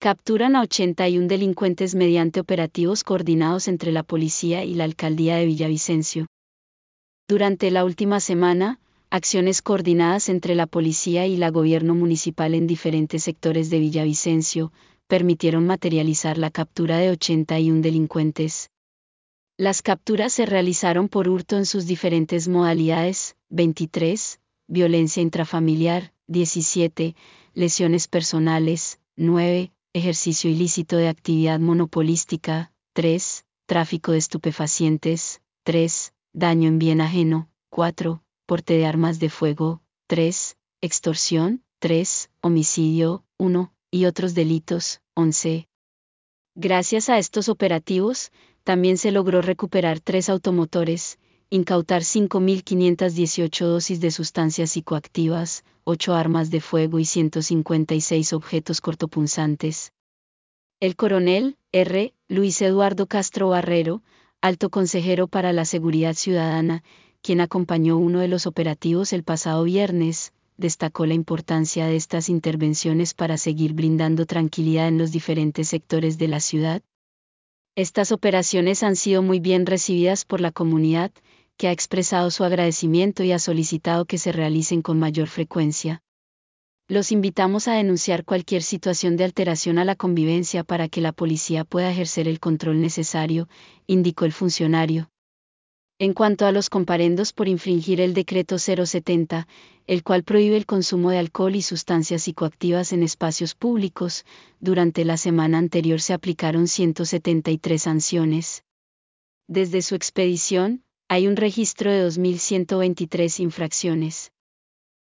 Capturan a 81 delincuentes mediante operativos coordinados entre la policía y la alcaldía de Villavicencio. Durante la última semana, acciones coordinadas entre la policía y la gobierno municipal en diferentes sectores de Villavicencio permitieron materializar la captura de 81 delincuentes. Las capturas se realizaron por hurto en sus diferentes modalidades: 23, violencia intrafamiliar, 17, lesiones personales, 9, ejercicio ilícito de actividad monopolística, 3, tráfico de estupefacientes, 3, daño en bien ajeno, 4, porte de armas de fuego, 3, extorsión, 3, homicidio, 1, y otros delitos, 11. Gracias a estos operativos, también se logró recuperar 3 automotores, incautar 5.518 dosis de sustancias psicoactivas, 8 armas de fuego y 156 objetos cortopunzantes. El coronel R. Luis Eduardo Castro Barrero, alto consejero para la seguridad ciudadana, quien acompañó uno de los operativos el pasado viernes, destacó la importancia de estas intervenciones para seguir brindando tranquilidad en los diferentes sectores de la ciudad. Estas operaciones han sido muy bien recibidas por la comunidad, que ha expresado su agradecimiento y ha solicitado que se realicen con mayor frecuencia. Los invitamos a denunciar cualquier situación de alteración a la convivencia para que la policía pueda ejercer el control necesario, indicó el funcionario. En cuanto a los comparendos por infringir el decreto 070, el cual prohíbe el consumo de alcohol y sustancias psicoactivas en espacios públicos, durante la semana anterior se aplicaron 173 sanciones. Desde su expedición, hay un registro de 2.123 infracciones.